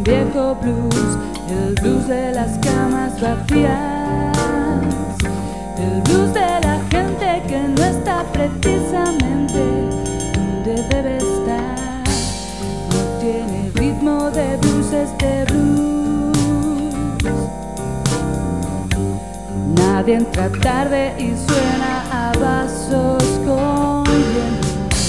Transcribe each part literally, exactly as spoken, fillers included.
viejo blues, el blues de las camas vacías, el blues de la gente que no está precisamente donde debe estar. No tiene ritmo de blues este blues. Nadie entra tarde y suena a vasos con viento.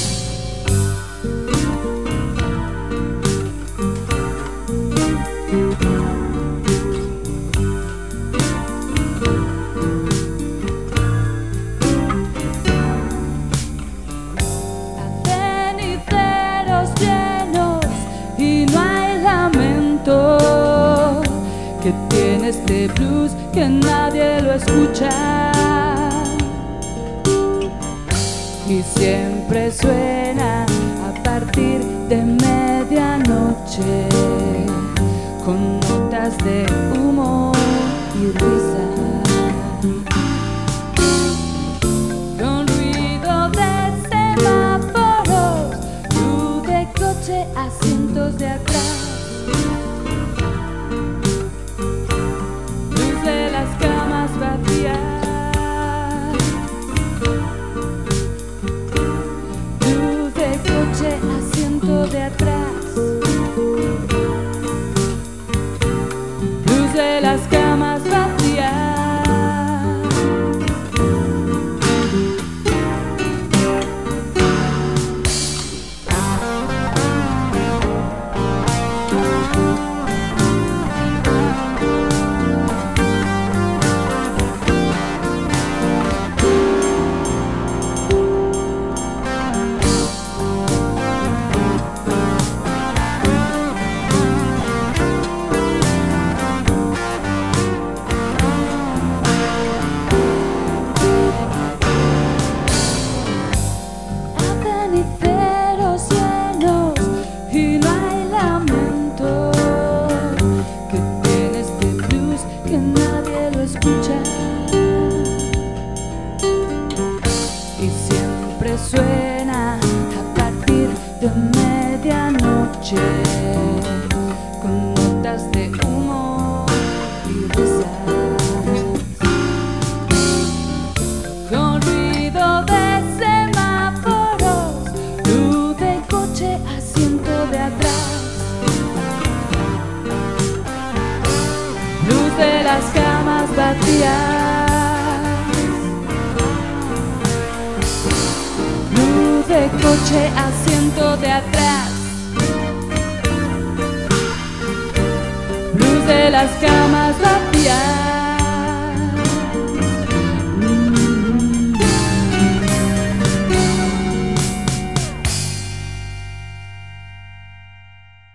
Que tiene este blues que nadie lo escucha y siempre suena a partir de medianoche con notas de humo y risa, con ruido de semáforos, luz de coche, asientos de atrás. Luz de coche, asiento de atrás. Luz de las camas vacías. Y siempre suena a partir de medianoche con notas de humo y risas, con ruido de semáforos, luz de coche, asiento de atrás, luz de las camas vacías. De coche, asiento de atrás, luz de las camas vacías.